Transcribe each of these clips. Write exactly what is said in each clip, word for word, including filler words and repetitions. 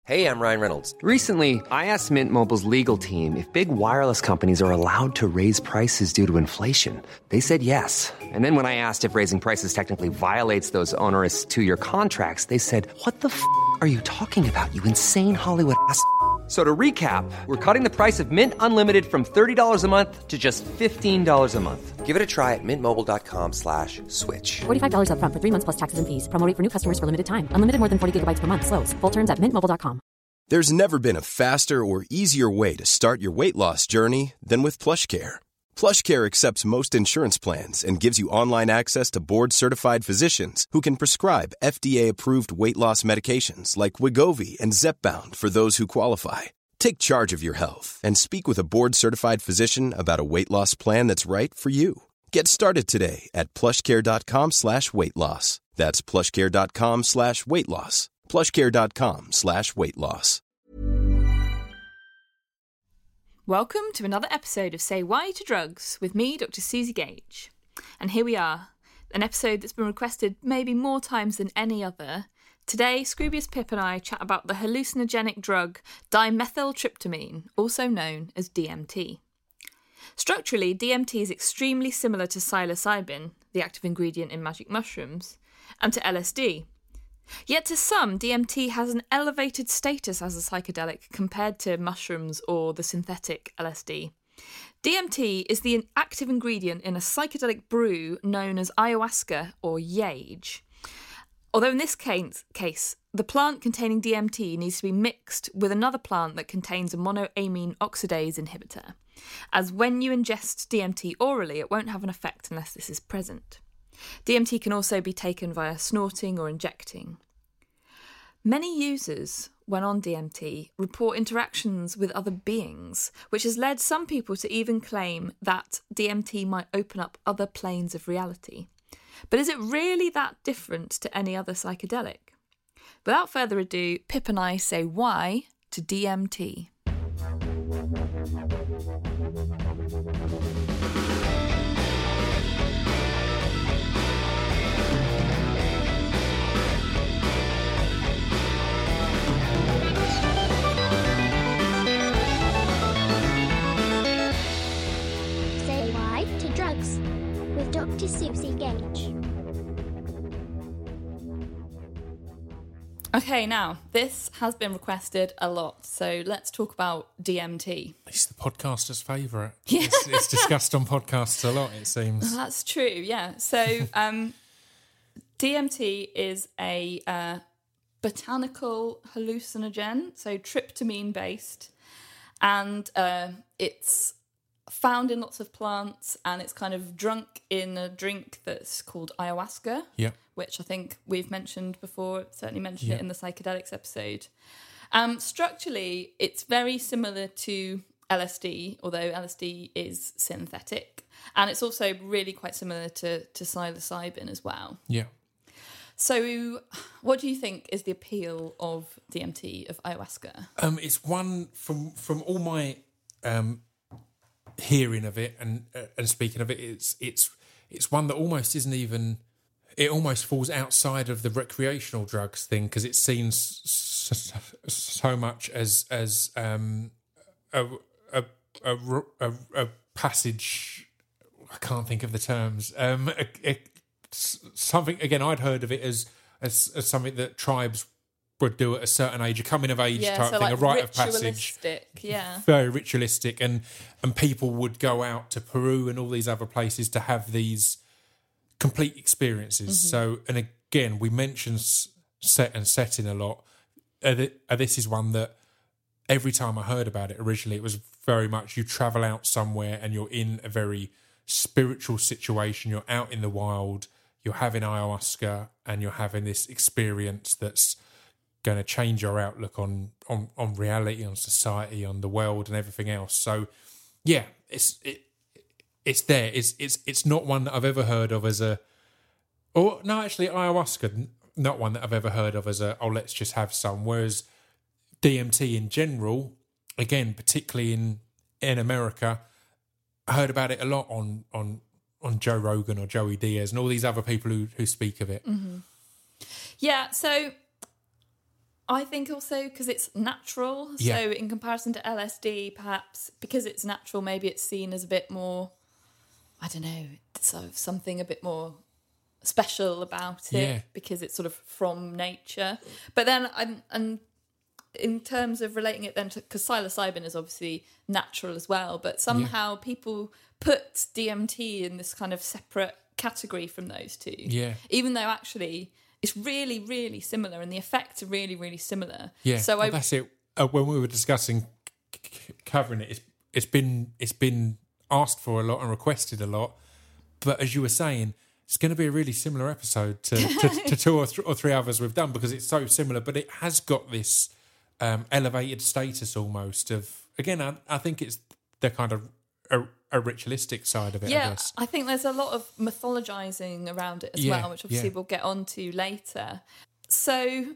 Hey, I'm Ryan Reynolds. Recently, I asked Mint Mobile's legal team if big wireless companies are allowed to raise prices due to inflation. They said yes. And then when I asked if raising prices technically violates those onerous two-year contracts, they said, what the f*** are you talking about, you insane Hollywood ass f- So to recap, we're cutting the price of Mint Unlimited from thirty dollars a month to just fifteen dollars a month. Give it a try at mintmobile.com slash switch. forty-five dollars up front for three months plus taxes and fees. Promo rate for new customers for limited time. Unlimited more than forty gigabytes per month. Slows full terms at mint mobile dot com. There's never been a faster or easier way to start your weight loss journey than with PlushCare. PlushCare accepts most insurance plans and gives you online access to board-certified physicians who can prescribe F D A-approved weight loss medications like Wegovy and Zepbound for those who qualify. Take charge of your health and speak with a board-certified physician about a weight loss plan that's right for you. Get started today at plushcare.com slash weight loss. That's plushcare.com slash weight loss. plushcare.com slash weight loss. Welcome to another episode of Say Why to Drugs with me, Doctor Susie Gage. And here we are, an episode that's been requested maybe more times than any other. Today, Scroobius Pip and I chat about the hallucinogenic drug dimethyltryptamine, also known as D M T. Structurally, D M T is extremely similar to psilocybin, the active ingredient in magic mushrooms, and to L S D. Yet to some, D M T has an elevated status as a psychedelic compared to mushrooms or the synthetic L S D. D M T is the active ingredient in a psychedelic brew known as ayahuasca or yage. Although in this case, case, the plant containing D M T needs to be mixed with another plant that contains a monoamine oxidase inhibitor, as when you ingest D M T orally, it won't have an effect unless this is present. D M T can also be taken via snorting or injecting. Many users, when on D M T, report interactions with other beings, which has led some people to even claim that D M T might open up other planes of reality. But is it really that different to any other psychedelic? Without further ado, Pip and I say why to D M T. With Doctor Susie Gage. Okay, now, this has been requested a lot, so let's talk about D M T. It's the podcaster's favourite. Yeah. It's, it's discussed on podcasts a lot, it seems. That's true, yeah. So, um, D M T is a uh, botanical hallucinogen, so tryptamine-based, and uh, it's found in lots of plants, and it's kind of drunk in a drink that's called ayahuasca, yeah. which I think we've mentioned before, certainly mentioned yeah. it in the psychedelics episode. Um, structurally, it's very similar to L S D, although L S D is synthetic, and it's also really quite similar to, to psilocybin as well. Yeah. So what do you think is the appeal of D M T, of ayahuasca? Um, it's one, from, from all my... Um, hearing of it and uh, and speaking of it, it's it's it's one that almost isn't even, it almost falls outside of the recreational drugs thing, because it's seen so, so much as as um a a, a a a passage. I can't think of the terms. Um, a, a, something again. I'd heard of it as as, as something that tribes would do at a certain age, a coming of age yeah, type so thing, like a rite of passage. Yeah. Very ritualistic, and and people would go out to Peru and all these other places to have these complete experiences. Mm-hmm. So, and again, we mentioned set and setting a lot. Uh, th- uh, this is one that every time I heard about it originally, it was very much you travel out somewhere and you're in a very spiritual situation. You're out in the wild, you're having ayahuasca, and you're having this experience that's going to change your outlook on, on, on reality, on society, on the world, and everything else. So, yeah, it's it, it's there. It's it's it's not one that I've ever heard of as a, or no, actually, ayahuasca, not one that I've ever heard of as a, oh, let's just have some. Whereas D M T in general, again, particularly in in America, I heard about it a lot on on on Joe Rogan or Joey Diaz and all these other people who who speak of it. Mm-hmm. Yeah, so I think also because it's natural. Yeah. So in comparison to L S D, perhaps because it's natural, maybe it's seen as a bit more, I don't know, sort of something a bit more special about it Yeah. because it's sort of from nature. But then, I'm, and in terms of relating it then to, because psilocybin is obviously natural as well, but somehow people put D M T in this kind of separate category from those two. Yeah. Even though actually it's really, really similar and the effects are really, really similar. Yeah, So well, I, that's it. Uh, when we were discussing c- c- covering it, it's, it's been it's been asked for a lot and requested a lot. But as you were saying, it's going to be a really similar episode to, to, to two or, th- or three others we've done because it's so similar. But it has got this um, elevated status almost of, again, I, I think it's the kind of a, a ritualistic side of it, I yeah, guess. I think there's a lot of mythologizing around it as Yeah, well, which obviously yeah. we'll get on to later. So,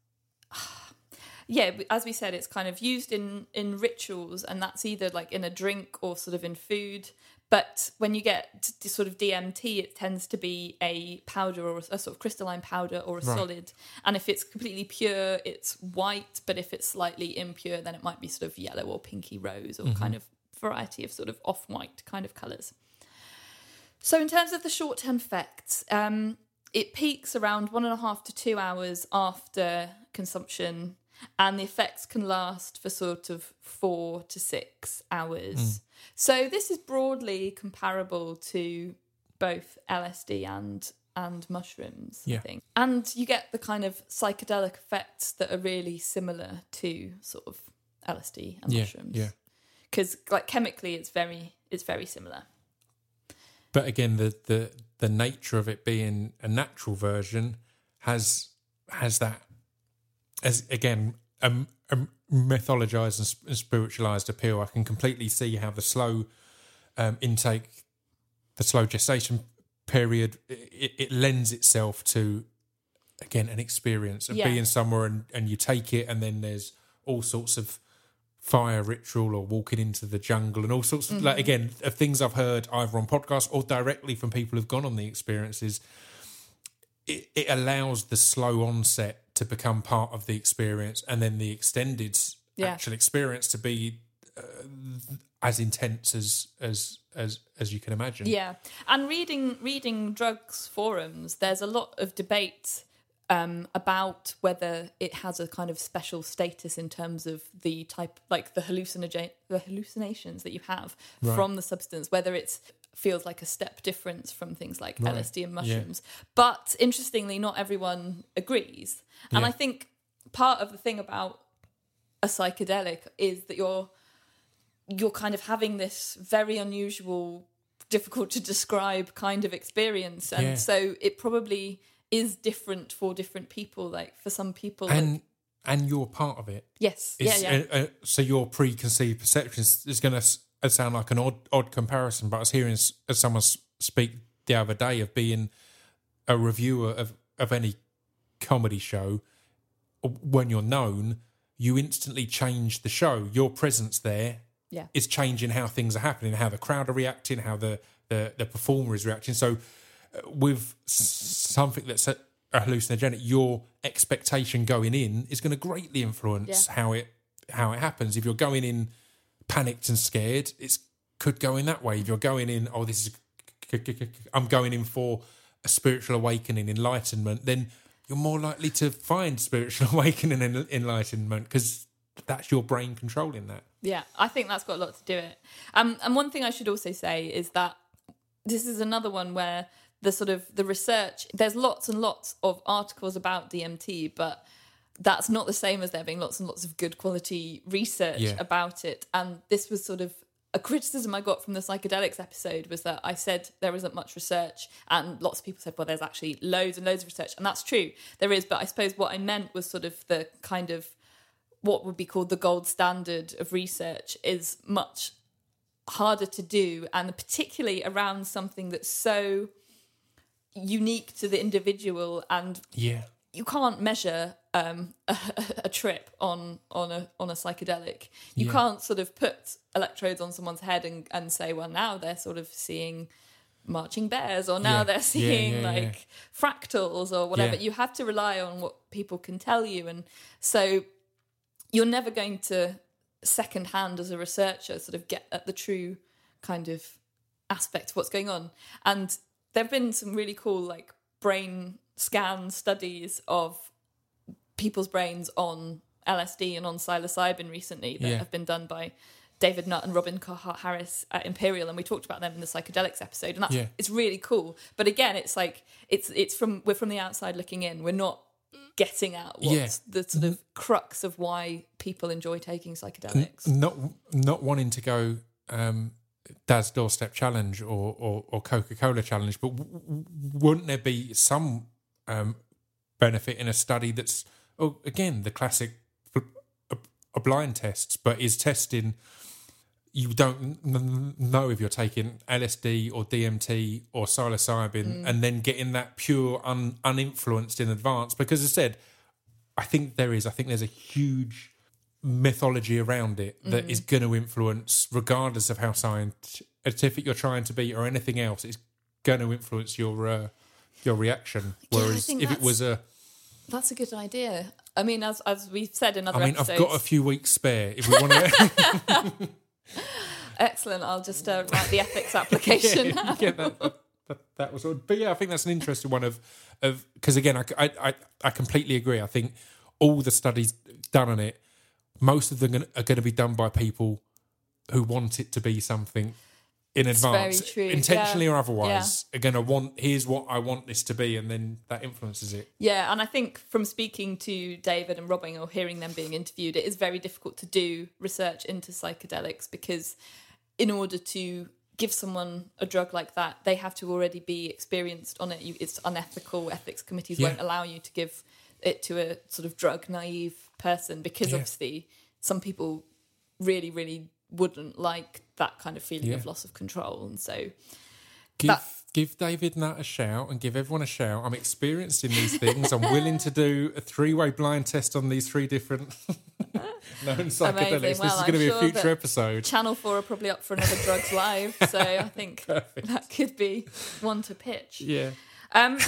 yeah, as we said, it's kind of used in, in rituals, and that's either like in a drink or sort of in food. But when you get to sort of D M T, it tends to be a powder or a sort of crystalline powder or a Right. solid. And if it's completely pure, it's white. But if it's slightly impure, then it might be sort of yellow or pinky rose or Mm-hmm. kind of variety of sort of off-white kind of colours. So in terms of the short-term effects, um, it peaks around one and a half to two hours after consumption, and the effects can last for sort of four to six hours. Mm. So this is broadly comparable to both L S D and and mushrooms, Yeah. I think. And you get the kind of psychedelic effects that are really similar to sort of L S D and Yeah, mushrooms. yeah. Because like chemically, it's very it's very similar. But again, the, the the nature of it being a natural version has has that as again a, a mythologized and, sp- and spiritualized appeal. I can completely see how the slow um, intake, the slow gestation period, it, it lends itself to again an experience of Yeah. being somewhere and, and you take it, and then there's all sorts of fire ritual or walking into the jungle and all sorts of, like, again, of things I've heard either on podcasts or directly from people who've gone on the experiences. It, it allows the slow onset to become part of the experience, and then the extended Yeah. actual experience to be uh, as intense as as as as you can imagine. Yeah, and reading reading drugs forums, there's a lot of debate um, about whether it has a kind of special status in terms of the type, like the hallucinogen, the hallucinations that you have Right. from the substance, whether it feels like a step difference from things like Right. L S D and Yeah. mushrooms. But interestingly, not everyone agrees, and Yeah. I think part of the thing about a psychedelic is that you're you're kind of having this very unusual, difficult to describe kind of experience, and Yeah. so it probably is different for different people. Like for some people, and like, and you're part of it. yes, It's, yeah, yeah, uh, uh, so your preconceived perceptions is going to sound like an odd odd comparison, but I was hearing s- as someone s- speak the other day of being a reviewer of, of any comedy show. When you're known, you instantly change the show. Your presence there yeah, is changing how things are happening, how the crowd are reacting, how the the, the performer is reacting. So uh, with s- something that's a, a hallucinogenic, your expectation going in is going to greatly influence Yeah. how it how it happens. If you're going in panicked and scared, it could go in that way. If you're going in, oh, this is I'm going in for a spiritual awakening, enlightenment, then you're more likely to find spiritual awakening and enlightenment because that's your brain controlling that. yeah. I think that's got a lot to do it. Um, and one thing I should also say is that this is another one where the sort of the research, there's lots and lots of articles about D M T, but that's not the same as there being lots and lots of good quality research Yeah. about it. And this was sort of a criticism I got from the psychedelics episode, was that I said there isn't much research, and lots of people said, well, there's actually loads and loads of research, and that's true, there is. But I suppose what I meant was sort of the kind of what would be called the gold standard of research is much harder to do, and particularly around something that's so unique to the individual, and Yeah. you can't measure um, a, a trip on on a on a psychedelic. You Yeah. can't sort of put electrodes on someone's head and, and say, well, now they're sort of seeing marching bears, or now Yeah. they're seeing Yeah, yeah, yeah. like fractals or whatever. Yeah. You have to rely on what people can tell you. And so you're never going to secondhand as a researcher sort of get at the true kind of aspect of what's going on. And there have been some really cool like brain scan studies of people's brains on L S D and on psilocybin recently that Yeah. have been done by David Nutt and Robin Carhart-Harris at Imperial, and we talked about them in the psychedelics episode, and that's Yeah. it's really cool. But again, it's like it's it's from we're from the outside looking in. We're not getting at what's Yeah. the sort of crux of why people enjoy taking psychedelics. Not not wanting to go um, Dad's Doorstep Challenge or, or, or Coca-Cola Challenge, but w- w- wouldn't there be some um, benefit in a study that's, oh, again, the classic bl- a, a blind tests, but is testing, you don't n- know if you're taking L S D or D M T or psilocybin, and then getting that pure, un, uninfluenced in advance? Because as I said, I think there is, I think there's a huge mythology around it that Mm. is going to influence, regardless of how scientific you're trying to be or anything else, it's going to influence your uh, your reaction. Yeah, I Whereas think if it that's- was a, That's a good idea. I mean, as as we've said in other I mean, episodes, I've got a few weeks spare. If we want to, excellent. I'll just uh, write the ethics application. now. yeah, that, that, that, that was. But yeah, I think that's an interesting one of of because again, I, I I I completely agree. I think all the studies done on it, most of them are going to be done by people who want it to be something in It's advance, very true, intentionally yeah. or otherwise, are going to want, here's what I want this to be, and then that influences it. Yeah, and I think from speaking to David and Robin or hearing them being interviewed, it is very difficult to do research into psychedelics because in order to give someone a drug like that, they have to already be experienced on it. You, it's unethical. Ethics committees Yeah. won't allow you to give it to a sort of drug naive person because Yeah. obviously some people really, really wouldn't like that kind of feeling Yeah. of loss of control. And so Give That- give David Nutt a shout and give everyone a shout. I'm experienced in these things. I'm willing to do a three-way blind test on these three different known psychedelics. This Well, is I'm going to be sure a future that episode. Channel four are probably up for another Drugs Live, so I think that could be one to pitch. Yeah. Um,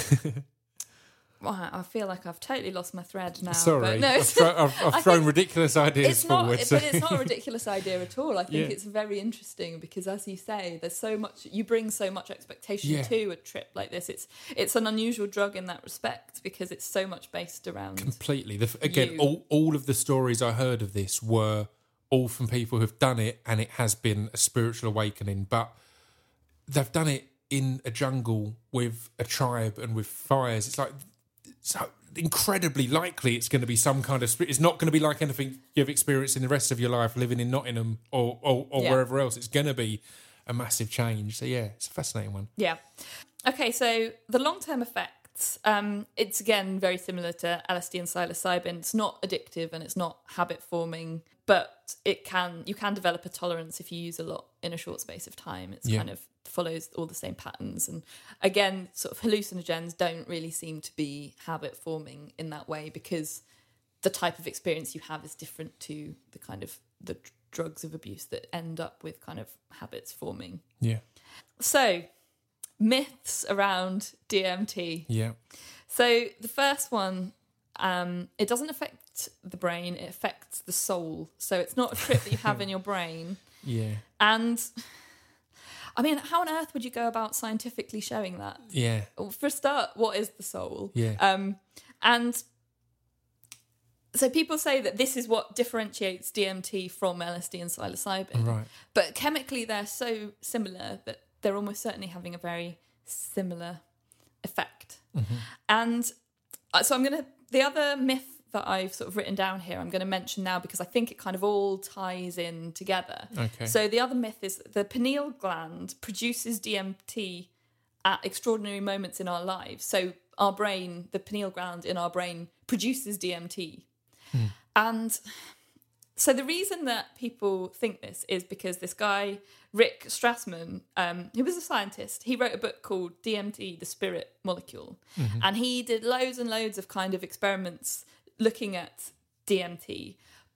well, I feel like I've totally lost my thread now. Sorry, but no, I've, it's, thro- I've, I've I thrown think ridiculous ideas it's not, forward. but so- it's not a ridiculous idea at all. I think Yeah. it's very interesting because, as you say, there's so much. You bring so much expectation Yeah. to a trip like this. It's it's an unusual drug in that respect because it's so much based around. Completely. The, again, You. all, all of the stories I heard of this were all from people who've done it, and it has been a spiritual awakening. But they've done it in a jungle with a tribe and with fires. It's like so incredibly likely it's going to be some kind of spirit. It's not going to be like anything you've experienced in the rest of your life living in Nottingham or or, or Yeah. wherever else. It's going to be a massive change. So yeah, it's a fascinating one. Yeah. Okay, so the long-term effects, um, it's again very similar to L S D and psilocybin. It's not addictive and it's not habit-forming, but it can you can develop a tolerance if you use a lot in a short space of time. It's Yeah. kind of follows all the same patterns. And again, sort of hallucinogens don't really seem to be habit-forming in that way because the type of experience you have is different to the kind of the dr- drugs of abuse that end up with kind of habits forming. Yeah. So, myths around D M T. Yeah. So, the first one, um, it doesn't affect the brain, it affects the soul. So, it's not a trip that you have in your brain. Yeah. And, I mean, how on earth would you go about scientifically showing that? Yeah. Well, for a start, what is the soul? Yeah. Um, and so people say that this is what differentiates D M T from L S D and psilocybin. Right. But chemically, they're so similar that they're almost certainly having a very similar effect. Mm-hmm. And uh, so I'm going to, the other myth that I've sort of written down here, I'm going to mention now because I think it kind of all ties in together. Okay. So the other myth is that the pineal gland produces D M T at extraordinary moments in our lives. So our brain, the pineal gland in our brain produces D M T. Hmm. And so the reason that people think this is because this guy, Rick Strassman, um, who was a scientist, he wrote a book called D M T, The Spirit Molecule. Mm-hmm. And he did loads and loads of kind of experiments looking at D M T.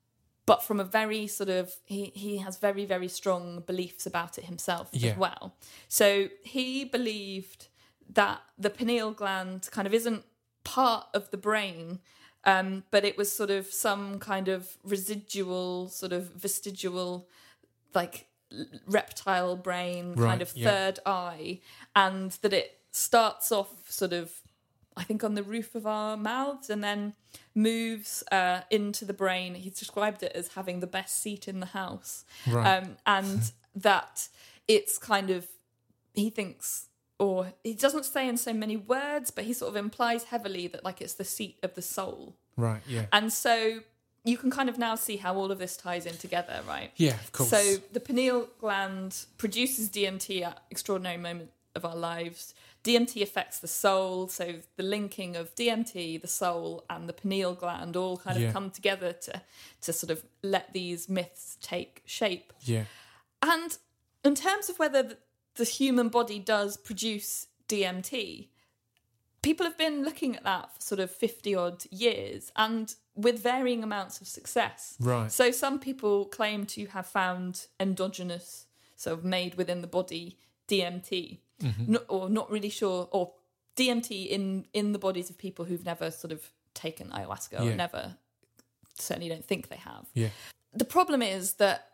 but from a very sort of, he, he has very, very strong beliefs about it himself Yeah. as well. So he believed that the pineal gland kind of isn't part of the brain, um, but it was sort of some kind of residual, sort of vestigial, like reptile brain kind Right, of yeah. third eye, and that it starts off sort of, I think, on the roof of our mouths and then moves uh, into the brain. He described it as having the best seat in the house. Right. Um, and that it's kind of, he thinks, or he doesn't say in so many words, but he sort of implies heavily that like it's the seat of the soul. Right, yeah. And so you can kind of now see how all of this ties in together, right? Yeah, of course. So the pineal gland produces D M T at extraordinary moment of our lives. D M T affects the soul, so the linking of D M T, the soul, and the pineal gland all kind of Yeah. come together to to sort of let these myths take shape. Yeah. And in terms of whether the, the human body does produce D M T, people have been looking at that for sort of fifty odd years and with varying amounts of success. Right. So some people claim to have found endogenous, sort of made within the body, D M T, Mm-hmm. not, or not really sure, or D M T in, in the bodies of people who've never sort of taken ayahuasca or Yeah. never, certainly don't think they have. Yeah. The problem is that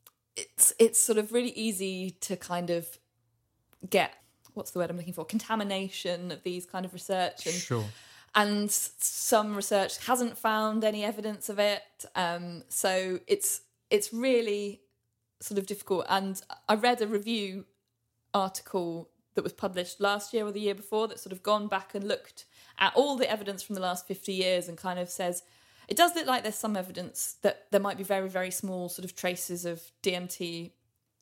it's it's sort of really easy to kind of get, what's the word I'm looking for, contamination of these kind of research, and Sure. and some research hasn't found any evidence of it. Um, so it's it's really sort of difficult. And I read a review article that was published last year or the year before that's sort of gone back and looked at all the evidence from the last fifty years and kind of says it does look like there's some evidence that there might be very, very small sort of traces of D M T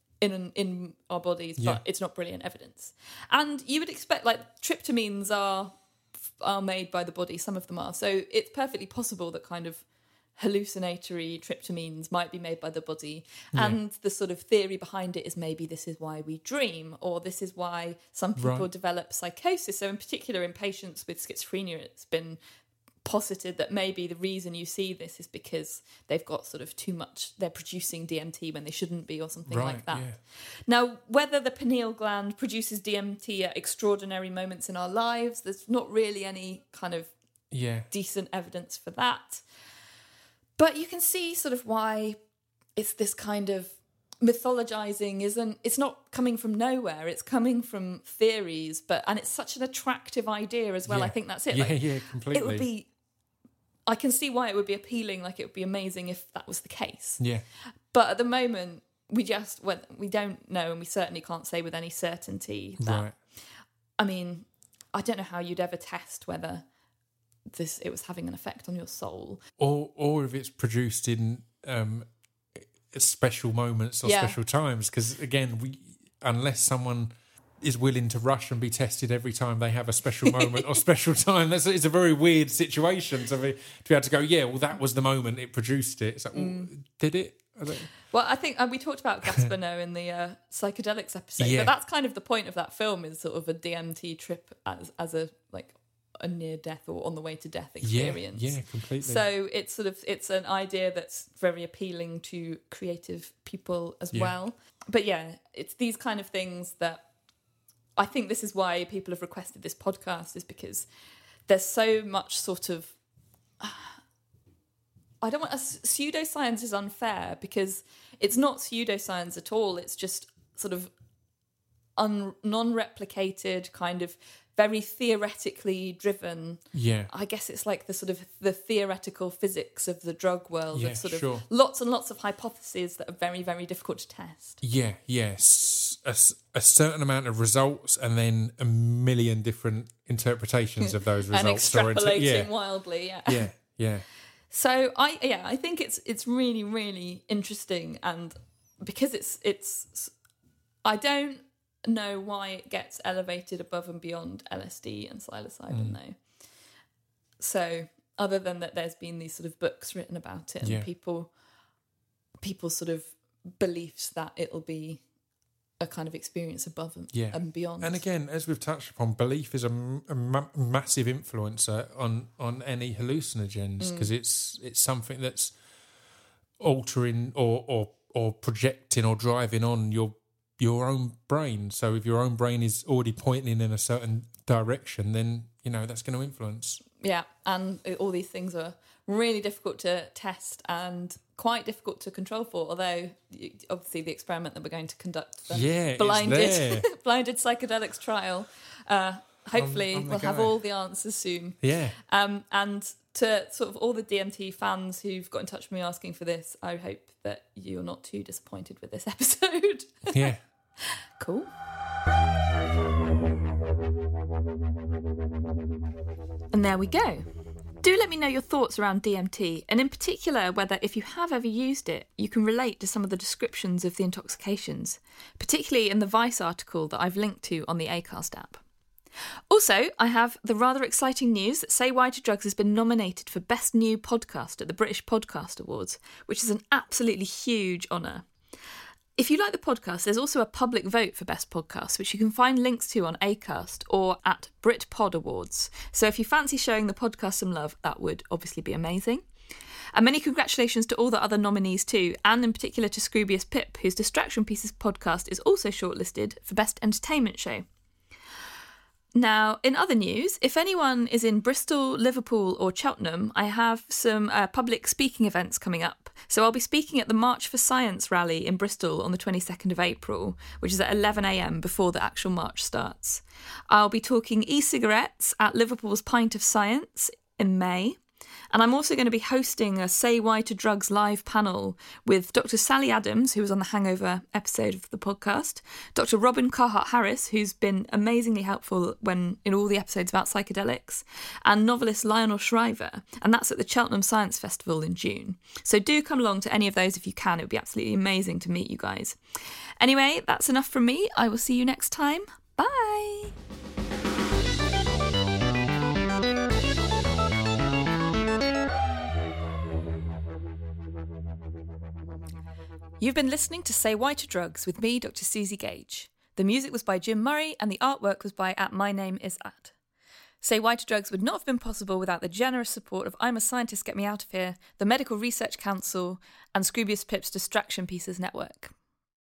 in in our bodies, Yeah. but it's not brilliant evidence. And you would expect, like, tryptamines are are made by the body, some of them are. So it's perfectly possible that kind of hallucinatory tryptamines might be made by the body. And the sort of theory behind it is maybe this is why we dream, or this is why some people Right. develop psychosis. So in particular in patients with schizophrenia, it's been posited that maybe the reason you see this is because they've got sort of too much, they're producing D M T when they shouldn't be, or something Right, like that. yeah. Now, whether the pineal gland produces D M T at extraordinary moments in our lives, there's not really any kind of Yeah. decent evidence for that. But you can see sort of why it's this kind of mythologizing isn't, it's not coming from nowhere, it's coming from theories, but and it's such an attractive idea as well. Yeah. I think that's it. Yeah, Like, yeah, completely. it would be, I can see why it would be appealing, like it would be amazing if that was the case. Yeah. But at the moment, we just, well, we don't know, and we certainly can't say with any certainty that, Right. I mean, I don't know how you'd ever test whether this it was having an effect on your soul. Or or if it's produced in um, special moments or Yeah. special times, because again, we unless someone is willing to rush and be tested every time they have a special moment or special time, that's it's a very weird situation to be to be able to go, yeah, well, that was the moment it produced it. It's like, well, Mm. did it? I don't- Well, I think uh, we talked about Gaspano in the uh, psychedelics episode, Yeah. but that's kind of the point of that film, is sort of a D M T trip as as a like a near death or on the way to death experience. Yeah, yeah, completely. So it's sort of it's an idea that's very appealing to creative people as Yeah. well. But yeah, it's these kind of things that I think this is why people have requested this podcast, is because there's so much sort of I don't want a pseudoscience is unfair, because it's not pseudoscience at all. It's just sort of un, non-replicated, kind of very theoretically driven. Yeah. I guess it's like the sort of the theoretical physics of the drug world, Yeah, of sort sure. of lots and lots of hypotheses that are very, very difficult to test. Yeah, yes. A, s- a certain amount of results and then a million different interpretations of those And results. or inter- extrapolating yeah, wildly, yeah. yeah, yeah. So I yeah, I think it's it's really, really interesting, and because it's it's I don't know why it gets elevated above and beyond L S D and psilocybin Mm. though. So other than that, there's been these sort of books written about it, and Yeah. people people sort of beliefs that it'll be a kind of experience above and, Yeah. and beyond. And again, as we've touched upon, belief is a, m- a ma- massive influencer on, on any hallucinogens, because it's it's something that's altering or or or projecting or driving on your your own brain. So if your own brain is already pointing in a certain direction, then you know that's going to influence. Yeah, and all these things are really difficult to test and quite difficult to control for, although obviously the experiment that we're going to conduct, the yeah, blinded blinded psychedelics trial, uh, hopefully I'm, I'm we'll guy. have all the answers soon. Yeah. Um, and to sort of all the D M T fans who've got in touch with me asking for this, I hope that you're not too disappointed with this episode. Yeah. Cool. And there we go. Do let me know your thoughts around D M T, and in particular whether, if you have ever used it, you can relate to some of the descriptions of the intoxications, particularly in the Vice article that I've linked to on the Acast app. Also, I have the rather exciting news that Say Why to Drugs has been nominated for Best New Podcast at the British Podcast Awards, which is an absolutely huge honour. If you like the podcast, there's also a public vote for Best Podcast, which you can find links to on Acast or at BritPod Awards. So if you fancy showing the podcast some love, that would obviously be amazing. And many congratulations to all the other nominees too, and in particular to Scroobius Pip, whose Distraction Pieces podcast is also shortlisted for Best Entertainment Show. Now, in other news, if anyone is in Bristol, Liverpool or Cheltenham, I have some uh, public speaking events coming up. So I'll be speaking at the March for Science rally in Bristol on the twenty-second of April, which is at eleven a.m. before the actual march starts. I'll be talking e-cigarettes at Liverpool's Pint of Science in May. And I'm also going to be hosting a Say Why to Drugs live panel with Doctor Sally Adams, who was on the Hangover episode of the podcast, Doctor Robin Carhart-Harris, who's been amazingly helpful when in all the episodes about psychedelics, and novelist Lionel Shriver, and that's at the Cheltenham Science Festival in June. So do come along to any of those if you can. It would be absolutely amazing to meet you guys. Anyway, that's enough from me. I will see you next time. Bye! You've been listening to Say Why to Drugs with me, Doctor Susie Gage. The music was by Jim Murray and the artwork was by at My Name Is At. Say Why to Drugs would not have been possible without the generous support of I'm a Scientist, Get Me Out of Here, the Medical Research Council, and Scroobius Pip's Distraction Pieces Network.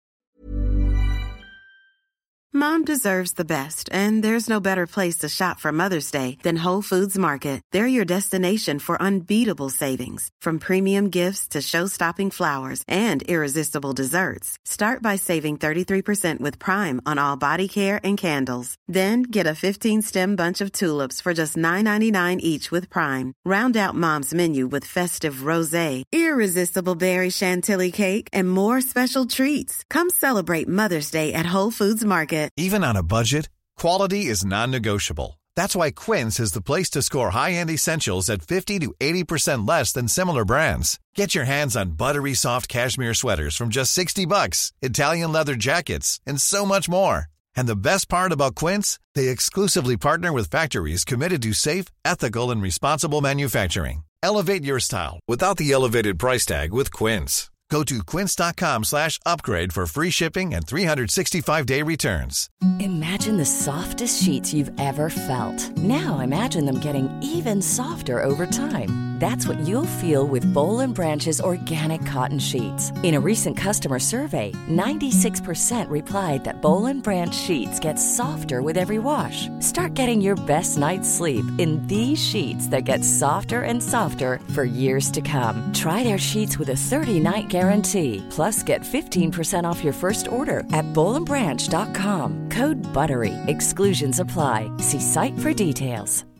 Mom deserves the best, and there's no better place to shop for Mother's Day than Whole Foods Market. They're your destination for unbeatable savings, from premium gifts to show-stopping flowers and irresistible desserts. Start by saving thirty-three percent with Prime on all body care and candles. Then get a fifteen-stem bunch of tulips for just nine ninety-nine each with Prime. Round out Mom's menu with festive rosé, irresistible berry chantilly cake, and more special treats. Come celebrate Mother's Day at Whole Foods Market. Even on a budget, quality is non-negotiable. That's why Quince is the place to score high-end essentials at fifty to eighty percent less than similar brands. Get your hands on buttery soft cashmere sweaters from just sixty bucks, Italian leather jackets, and so much more. And the best part about Quince, they exclusively partner with factories committed to safe, ethical, and responsible manufacturing. Elevate your style without the elevated price tag with Quince. Go to quince.com slash upgrade for free shipping and three sixty-five day returns. Imagine the softest sheets you've ever felt. Now imagine them getting even softer over time. That's what you'll feel with Boll and Branch's organic cotton sheets. In a recent customer survey, ninety-six percent replied that Boll and Branch sheets get softer with every wash. Start getting your best night's sleep in these sheets that get softer and softer for years to come. Try their sheets with a thirty-night guarantee. Plus, get fifteen percent off your first order at boll and branch dot com. Code BUTTERY. Exclusions apply. See site for details.